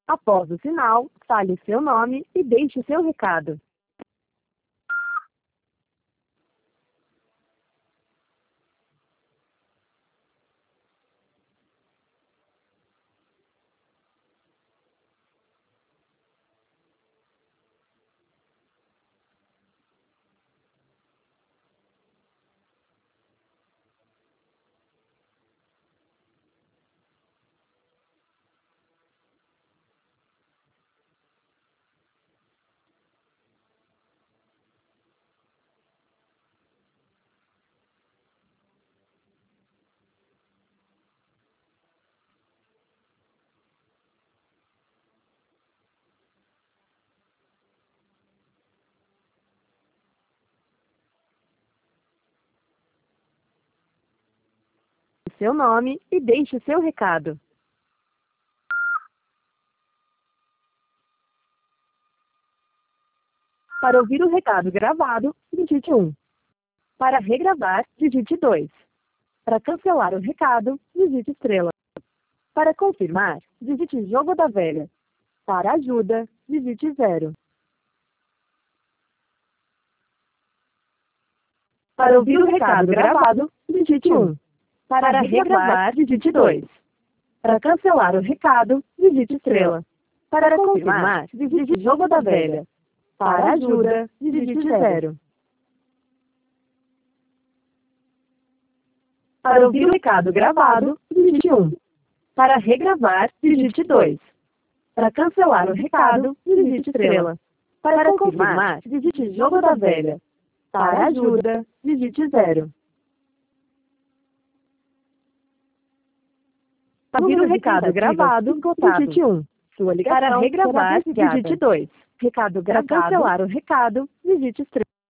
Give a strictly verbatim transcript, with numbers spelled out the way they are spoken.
Após o sinal, fale seu nome e deixe seu recado. Seu nome e deixe seu recado. Para ouvir o recado gravado, digite um. Para regravar, digite dois. Para cancelar o recado, digite estrela. Para confirmar, digite jogo da velha. Para ajuda, digite zero. Para ouvir o recado gravado, digite um. Para regravar, digite dois. Para cancelar o recado, digite estrela. Para confirmar, digite jogo da velha. Para ajuda, digite zero. Para ouvir o recado gravado, digite um. Para regravar, digite dois. Para cancelar o recado, digite estrela. Para confirmar, digite jogo da velha. Para ajuda, digite zero. Para ouvir o recado gravado, digite um. Sua ligação para regravar, digite dois. Recado gravado. Para cancelar o recado, digite estrela.